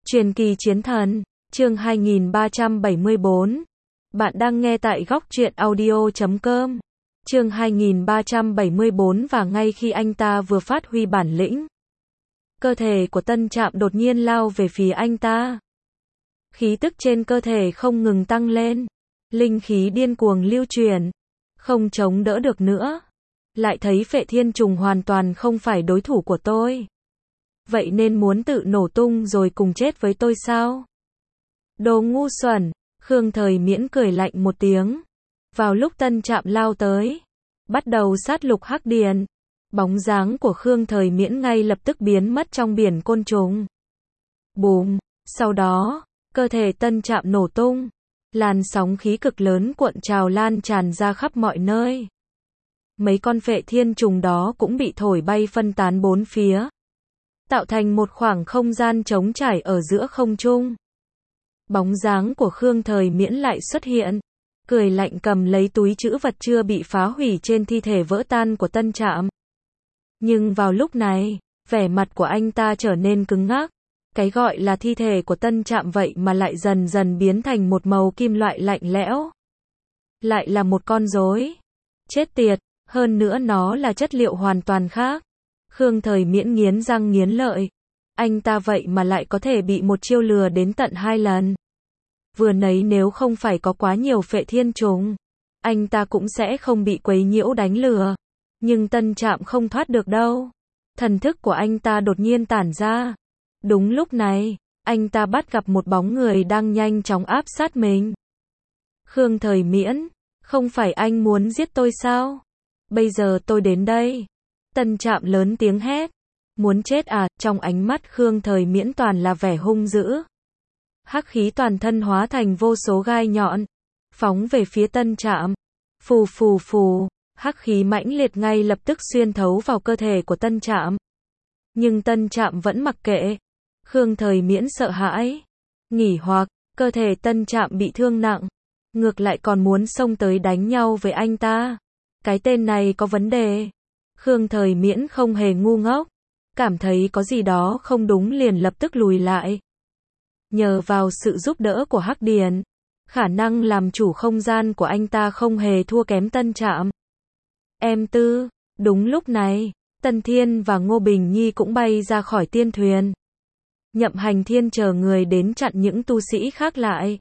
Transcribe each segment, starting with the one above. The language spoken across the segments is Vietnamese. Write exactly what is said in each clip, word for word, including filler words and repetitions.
Truyền kỳ chiến thần, chương hai nghìn ba trăm bảy mươi bốn. Bạn đang nghe tại góc truyện audio chấm com. Chương hai nghìn ba trăm bảy mươi bốn và ngay khi anh ta vừa phát huy bản lĩnh, cơ thể của Tân Trạm đột nhiên lao về phía anh ta. Khí tức trên cơ thể không ngừng tăng lên, linh khí điên cuồng lưu truyền, không chống đỡ được nữa. Lại thấy Phệ Thiên Trùng hoàn toàn không phải đối thủ của tôi. Vậy nên muốn tự nổ tung rồi cùng chết với tôi sao? Đồ ngu xuẩn, Khương Thời Miễn cười lạnh một tiếng. Vào lúc Tân Trạm lao tới, bắt đầu sát lục hắc điền, bóng dáng của Khương Thời Miễn ngay lập tức biến mất trong biển côn trùng. Bùm, sau đó, cơ thể Tân Trạm nổ tung, làn sóng khí cực lớn cuộn trào lan tràn ra khắp mọi nơi. Mấy con Phệ Thiên Trùng đó cũng bị thổi bay phân tán bốn phía, tạo thành một khoảng không gian trống trải ở giữa không trung. Bóng dáng của Khương Thời Miễn lại xuất hiện, cười lạnh cầm lấy túi trữ vật chưa bị phá hủy trên thi thể vỡ tan của Tân Trạm. Nhưng vào lúc này, vẻ mặt của anh ta trở nên cứng ngắc. Cái gọi là thi thể của Tân Trạm vậy mà lại dần dần biến thành một màu kim loại lạnh lẽo. Lại là một con rối. Chết tiệt, hơn nữa nó là chất liệu hoàn toàn khác. Khương Thời Miễn nghiến răng nghiến lợi. Anh ta vậy mà lại có thể bị một chiêu lừa đến tận hai lần. Vừa nãy nếu không phải có quá nhiều Phệ Thiên Trùng, anh ta cũng sẽ không bị quấy nhiễu đánh lừa. Nhưng Tân Trạm không thoát được đâu. Thần thức của anh ta đột nhiên tản ra. Đúng lúc này, anh ta bắt gặp một bóng người đang nhanh chóng áp sát mình. Khương Thời Miễn, không phải anh muốn giết tôi sao? Bây giờ tôi đến đây. Tân Trạm lớn tiếng hét. Muốn chết à? Trong ánh mắt Khương Thời Miễn toàn là vẻ hung dữ. Hắc khí toàn thân hóa thành vô số gai nhọn, phóng về phía Tân Trạm. Phù phù phù, hắc khí mãnh liệt ngay lập tức xuyên thấu vào cơ thể của Tân Trạm. Nhưng Tân Trạm vẫn mặc kệ. Khương Thời Miễn sợ hãi, nghỉ hoặc, cơ thể Tân Trạm bị thương nặng, ngược lại còn muốn xông tới đánh nhau với anh ta. Cái tên này có vấn đề. Khương Thời Miễn không hề ngu ngốc, cảm thấy có gì đó không đúng liền lập tức lùi lại. Nhờ vào sự giúp đỡ của Hắc Điền, khả năng làm chủ không gian của anh ta không hề thua kém Tân Trạm. Em Tư, đúng lúc này, Tân Thiên và Ngô Bình Nhi cũng bay ra khỏi tiên thuyền. Nhậm Hành Thiên chờ người đến chặn những tu sĩ khác lại.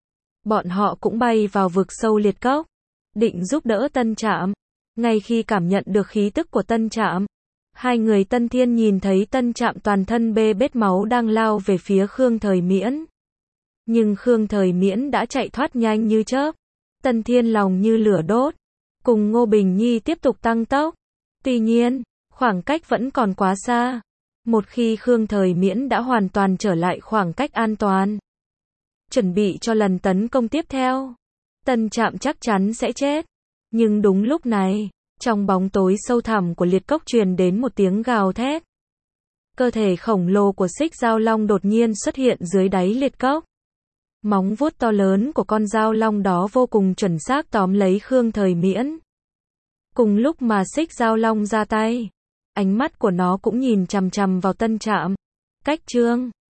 Bọn họ cũng bay vào vực sâu liệt cốc, định giúp đỡ Tân Trạm. Ngay khi cảm nhận được khí tức của Tân Trạm, hai người Tân Thiên nhìn thấy Tân Trạm toàn thân bê bết máu đang lao về phía Khương Thời Miễn. Nhưng Khương Thời Miễn đã chạy thoát nhanh như chớp. Tân Thiên lòng như lửa đốt, cùng Ngô Bình Nhi tiếp tục tăng tốc. Tuy nhiên, khoảng cách vẫn còn quá xa. Một khi Khương Thời Miễn đã hoàn toàn trở lại khoảng cách an toàn, chuẩn bị cho lần tấn công tiếp theo, Tân Trạm chắc chắn sẽ chết. Nhưng đúng lúc này, trong bóng tối sâu thẳm của liệt cốc truyền đến một tiếng gào thét. Cơ thể khổng lồ của Xích Dao Long đột nhiên xuất hiện dưới đáy liệt cốc. Móng vuốt to lớn của con dao long đó vô cùng chuẩn xác tóm lấy Khương Thời Miễn. Cùng lúc mà Xích Dao Long ra tay, ánh mắt của nó cũng nhìn chằm chằm vào Tân Trạm. Cách chương